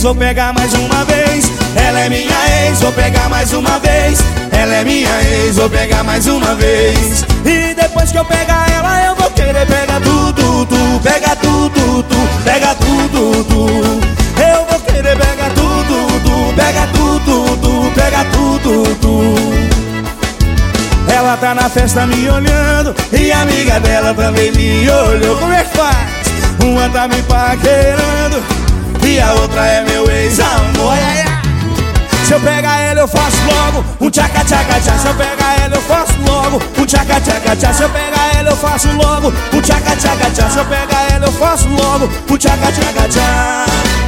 ex, vou pegar mais uma vez. Ela é minha ex, vou pegar mais uma vez. Ela é minha ex, vou pegar mais uma vez. E depois que eu pegar ela, eu vou querer pegar tudo, tu. Pega tudo, tu. Pega tudo, tu. Eu vou querer pegar tudo, tu. Pega tudo, tu. Pega tudo, tu. Ela tá na festa me olhando e a amiga dela também me olhou. Como é que faz? Uma tá me paquerando e a outra é meu ex-amor. Se eu pegar ela eu faço logo um tchaca-tchaca-tchá. Se eu pegar ela eu faço logo um tchaca-tchaca-tchá. Se eu pegar ela eu faço logo um tchaca-tchaca-tchá. Se eu pegar ela eu faço logo um tchaca-tchaca-tchá.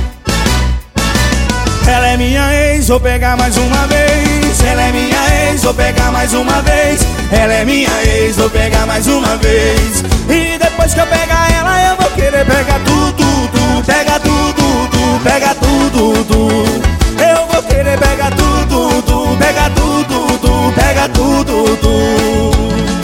Ela é minha ex, vou pegar mais uma vez. Ela é minha ex, vou pegar mais uma vez. Ela é minha ex, vou pegar mais uma vez. E depois que eu pegar ela, eu vou querer pegar tudo, tu. Pega tudo, tu. Pega tudo, tu. Eu vou querer pegar tudo, tu. Pega tudo, tu. Pega tudo, tu.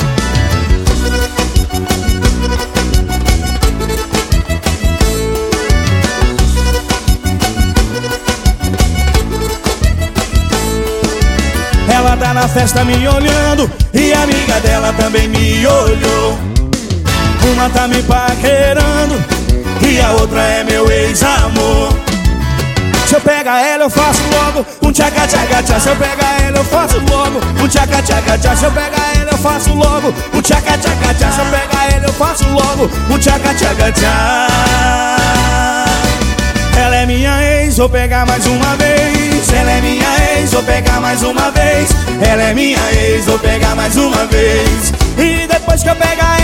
Ela tá na festa me olhando e a amiga dela também me olhou. Uma tá me paquerando e a outra é meu ex-amor. Se eu pegar ela eu faço logo um tchaca-tchaca-tchá. Se eu pegar ela eu faço logo um tchaca-tchaca-tchá. Se eu pegar ela eu faço logo um tchaca-tchaca-tchá. Se eu pegar ela eu faço logo um tchaca-tchaca-tchá. Ela é minha ex, vou pegar mais uma vez. Ela é minha ex, vou pegar mais uma vez. Ela é minha ex, vou pegar mais uma vez. E depois que eu pegar